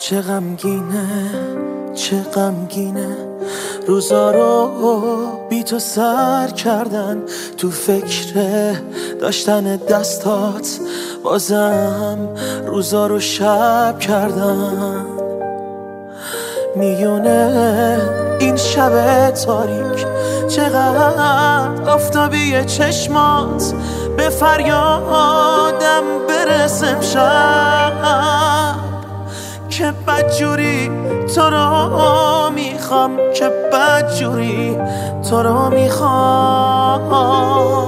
چه غمگینه چه غمگینه روزا رو بی تو سر کردن، تو فکر داشتن دستات بازم روزا رو شب کردن. میونه این شب تاریک چقدر آفتابی چشمات به فریادم برسه امشب، که بدجوری تو رو میخوام، که بدجوری تو رو میخوام.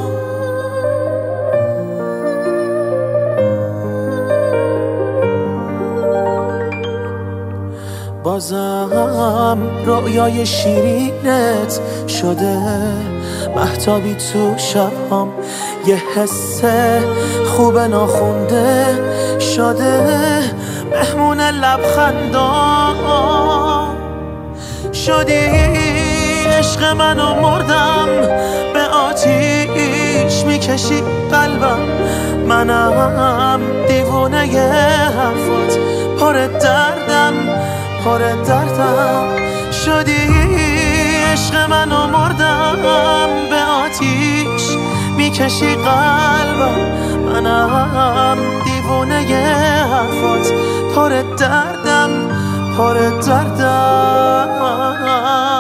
بازم رؤیای شیرینت شده مهتابی تو شبهام، یه حس خوب ناخونده شده مهمون لبخندام. شدی عشق منو مردم، به آتیش میکشی قلبم، منم دیوونه ی حرفات پر دردم پر دردم. شدی عشق منو مردم، به آتیش میکشی قلبم، منم دیوونه ی حرفات پر دردم پر دردم.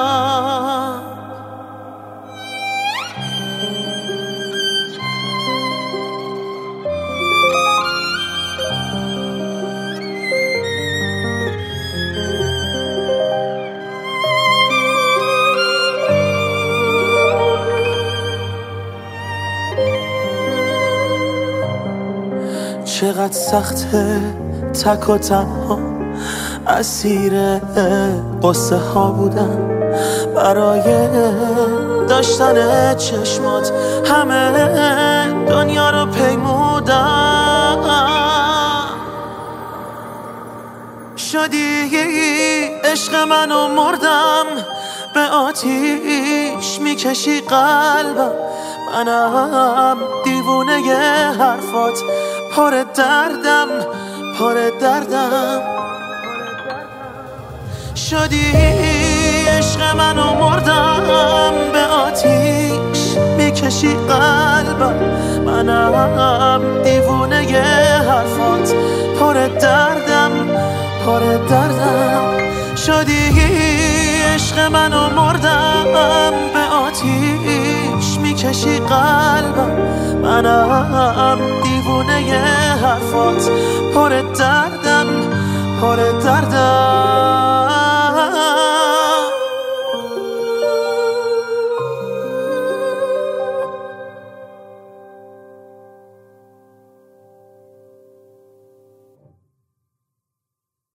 چقدر سخته تک و تنها، اسیر قصه ها بودم برای داشتن چشمات، همه دنیا رو پیمودم. شدی عشق منو مردم، به آتیش میکشی قلبم، منم دیوونه ی حرفات پر دردم پر دردم. شدی عشق منو مردم، به آتیش میکشی قلبم، منم دیوونه ی حرفات پر دردم پر دردم. شدی عشق منو مردم، به آتیش میکشی قلبم، منم دیوونه ی حرفات پر دردم پر دردم.